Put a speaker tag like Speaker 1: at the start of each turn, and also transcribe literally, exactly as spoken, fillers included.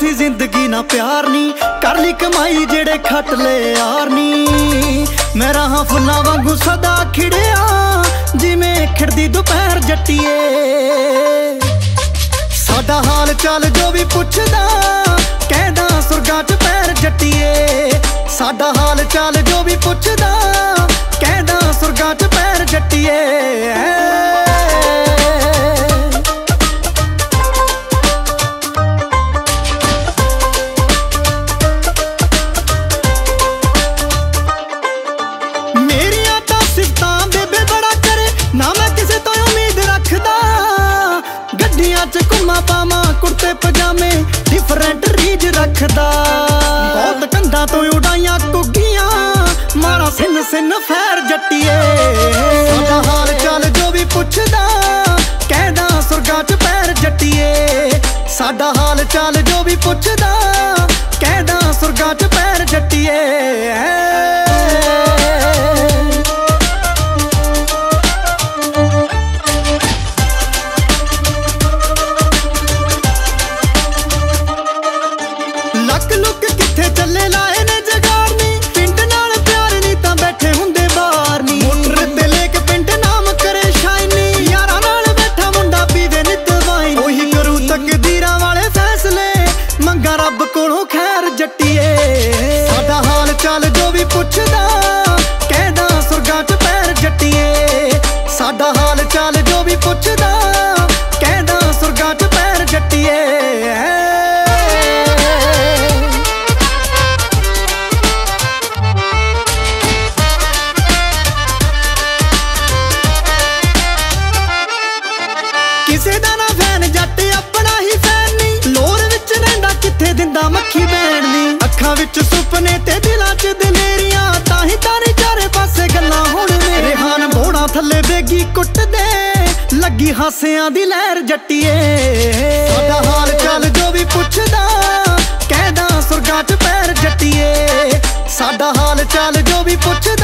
Speaker 1: ਸੀ ਜ਼ਿੰਦਗੀ ਨਾ ਪਿਆਰ ਨੀ, ਕਰ ਲਈ ਕਮਾਈ ਜਿਹੜੇ ਖੱਟ ਲੈ ਯਾਰ ਨੀ। ਮੈਂ ਰਹਾ ਫੁੱਲਾਂ ਵਾਂਗੂ ਸਦਾ ਖਿੜਿਆ, ਜਿਵੇਂ ਖਿੜਦੀ ਦੁਪਹਿਰ ਜੱਟੀਏ। ਸਾਡਾ ਹਾਲ ਚਾਲ ਜੋ ਵੀ ਪੁੱਛਦਾ, ਕਹਿੰਦਾ ਸੁਰਗਾਂ ਚ ਪੈਰ ਜੱਟੀਏ। ਸਾਡਾ ਹਾਲ ਚਾਲ ਜੋ ਵੀ ਪੁੱਛਦਾ, ਕਹਿੰਦਾ ਸੁਰਗਾਂ ਚ ਪੈਰ ਜੱਟੀਏ। ਮੇਰੀਆਂ ਤਾਂ ਸਿਫਤਾਂ ਬੇਬੇ ਬੜਾ ਕਰੇ, ਨਾ ਮੈਂ ਕਿਸੇ ਤੋਂ ਉਮੀਦ ਰੱਖਦਾ। ਗੱਡੀਆਂ ਚ ਘੁੰਮਾ ਪਾਵਾਂ ਕੁੜਤੇ ਪਜਾਮੇ, ਡਿਫਰੈਂਟ ਰੀਝ ਰੱਖਦਾ। ਬਹੁਤ ਕੰਧਾਂ ਤੋਂ ਉਡਾਈਆਂ ਕੁੱਗੀਆਂ, ਮਾਰਾ ਸਿਨ ਸਿਨ ਫੈਰ ਜੱਟੀਏ। ਸਾਡਾ ਹਾਲ ਚਾਲ ਜੋ ਵੀ ਪੁੱਛਦਾ, ਕਹਿੰਦਾ ਸੁਰਗਾਂ ਚ ਪੈਰ ਜੱਟੀਏ। ਸਾਡਾ ਹਾਲ ਚਾਲ ਜੋ ਵੀ ਪੁੱਛਦਾ, ਕਹਿੰਦਾ ਸੁਰਗਾਂ ਚ ਪੈਰ ਜੱਟੀਏ। ਲੱਕ ਲੁੱਕ ਕਿੱਥੇ ਚੱਲੇ ਲਾਏ ਨੇ ਜਗਾੜਨੀ, ਪਿੰਡ ਨਾਲ ਪਿਆਰ ਨੀ ਤਾਂ ਬੈਠੇ ਹੁੰਦੇ ਬਾਹਰ ਨੀ। ਮੋਟਰ ਤੇ ਲੈ ਕੇ ਪਿੰਡ ਨਾਮ ਕਰੇ ਸ਼ਾਈਨੀ, ਯਾਰਾਂ ਨਾਲ ਬੈਠਾ ਮੁੰਡਾ ਪੀਵੇ ਨਿੱਤ ਵਾਈਨ। ਉਹੀ ਕਰੂ ਤਕਦੀਰਾਂ ਵਾਲੇ ਫੈਸਲੇ, ਮੰਗਾ ਰੱਬ ਕੋਲੋਂ ਖੈਰ ਜੱਟੀਏ। ਸਾਡਾ ਹਾਲ ਚਾਲ ਜੋ ਵੀ ਪੁੱਛਦਾ, ਕਹਿੰਦਾ ਸੁਰਗਾਂ ਚ ਪੈਰ ਜੱਟੀਏ। ਸਾਡਾ ਹਾਲ ਚਾਲ ਜੋ ਵੀ ਪੁੱਛਦਾ, ਕਹਿੰਦਾ ਸੁਰਗਾਂ ਚ ਪੈਰ ਜੱਟੀਏ। ਕਿਸੇ ਦਾ ਨਾ ਫੈਨ ਜੱਟ ਆਪਣਾ ਹੀ ਫੈਨ ਨੀ, ਲੋਰ ਵਿੱਚ ਰਹਿੰਦਾ ਕਿੱਥੇ ਦਿੰਦਾ ਮੱਖੀ ਬੈਣ ਨੀ। ਅੱਖਾਂ ਵਿੱਚ ਸੁਪਨੇ ਤੇ ਦਿਲਾਂ ਚ ਦਲੇਰੀਆਂ, ਤਾਂ ਹੀ ਤਾਰੇ ਚਾਰੇ ਪਾਸੇ ਗੱਲਾਂ ਹੁਣ ਮੇਰੇ। ਰਿਹਾਨ ਬੋੜਾ ਥੱਲੇ ਬੇਗੀ ਕੁੱਟਦੇ, ਲੱਗੀ ਹਾਸਿਆਂ ਦੀ ਲਹਿਰ ਜੱਟੀਏ। ਸਾਡਾ ਹਾਲ ਚਾਲ ਜੋ ਵੀ ਪੁੱਛਦਾ, ਕਹਿੰਦਾ ਸੁਰਗਾਂ ਚ ਪੈਰ ਜੱਟੀਏ। ਸਾਡਾ ਹਾਲ ਚਾਲ ਜੋ ਵੀ ਪੁੱਛਦਾ,